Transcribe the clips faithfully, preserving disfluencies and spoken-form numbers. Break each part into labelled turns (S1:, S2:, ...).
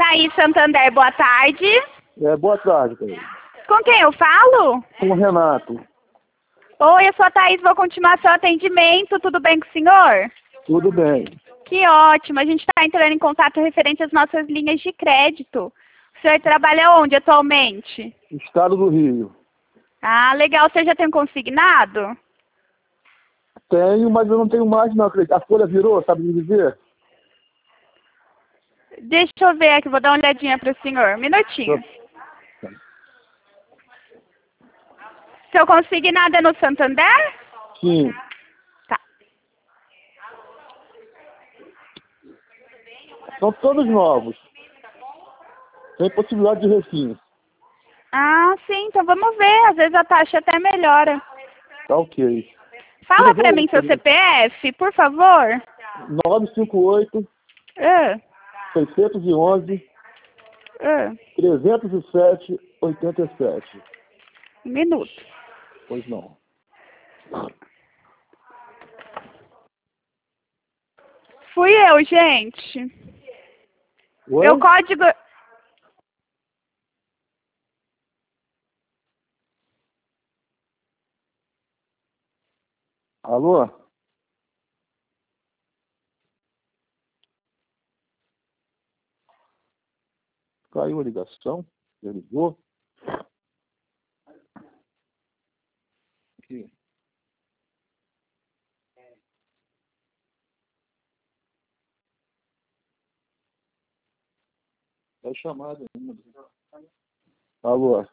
S1: Thaís Santander, boa tarde.
S2: É, boa tarde, Thaís.
S1: Com quem eu falo?
S2: Com o Renato.
S1: Oi, eu sou a Thaís, vou continuar seu atendimento. Tudo bem com o senhor?
S2: Tudo bem.
S1: Que ótimo. A gente está entrando em contato referente às nossas linhas de crédito. O senhor trabalha onde atualmente?
S2: Estado do Rio.
S1: Ah, legal. Você já tem um consignado?
S2: Tenho, mas eu não tenho mais, não. A folha virou, sabe me dizer?
S1: Deixa eu ver aqui, vou dar uma olhadinha para o senhor. Um minutinho. Seu consignado é no Santander?
S2: Sim.
S1: Tá.
S2: São todos novos. Tem possibilidade de refins.
S1: Ah, sim. Então vamos ver. Às vezes a taxa até melhora.
S2: Tá ok.
S1: Fala para mim seu C P F, por favor.
S2: nove cinco oito,
S1: Ah,
S2: seiscentos e onze,
S1: ah,
S2: trezentos e sete, oitenta e sete.
S1: um minuto.
S2: Pois não.
S1: Fui eu, gente.
S2: Oi?
S1: Meu código...
S2: Alô? Caiu a ligação? Já ligou? Aqui. Tá chamada ainda. Alô?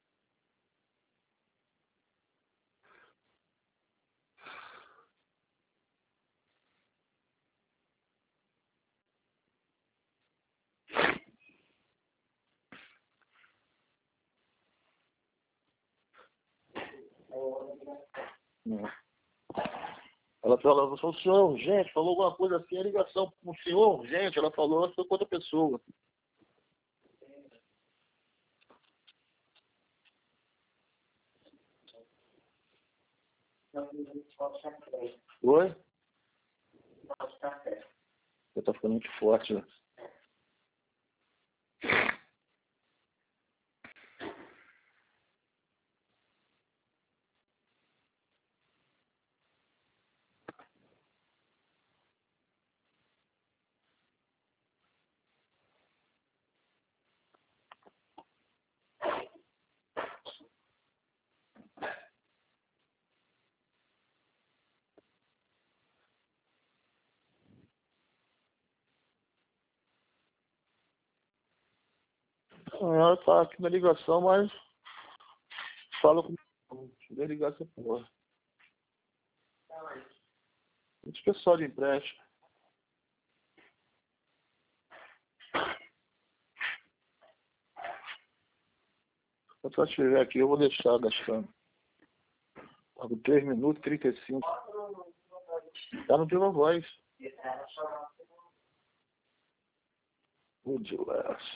S2: Não. Ela falou, ela falou, senhor urgente, falou alguma coisa assim, a ligação com o senhor urgente, ela falou, ela foi com outra pessoa. Oi? Você tá ficando muito forte, né? Ela tá aqui na ligação, mas fala com deixa eu ligar essa porra. Muito pessoal de empréstimo. Se eu tiver aqui, eu vou deixar gastando. Pago três minutos e trinta e cinco. Tá no Viva Voz. O de laço.